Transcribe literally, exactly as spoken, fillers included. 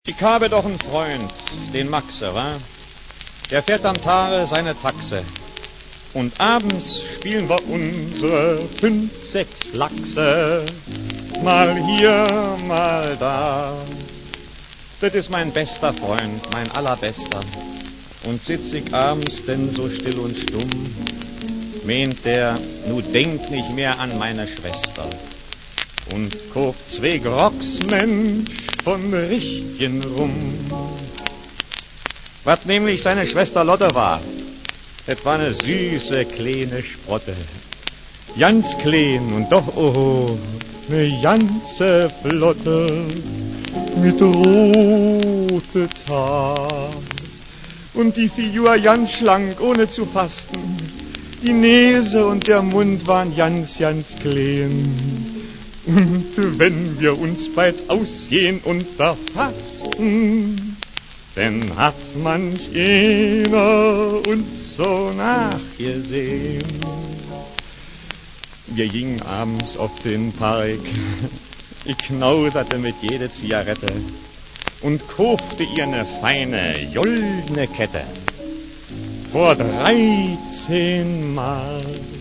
Ich habe doch einen Freund, den Maxe, wa? Der fährt am Tage seine Taxe. Und abends spielen wir unsere fünf, sechs Lachse. Mal hier, mal da. Das ist mein bester Freund, mein allerbester. Und sitz ich abends denn so still und stumm, meint der, nu denk nicht mehr an meine Schwester. Und kauft zwei Grocks, Mensch, von richtigen Rum. Was nämlich seine Schwester Lotte war, das war eine süße, kleine Sprotte. Ganz klein und doch, oh, ne ganze Flotte, mit rote Haar. Und die Figur ganz schlank, ohne zu fasten. Die Nase und der Mund waren ganz, ganz klein. Und wenn wir uns bald ausgehen und verfassen, denn hat manch einer uns so nachgesehen. Wir gingen abends auf den Park, ich knauserte mit jeder Zigarette und kaufte ihr eine feine, goldene Kette. Vor dreizehn Mark.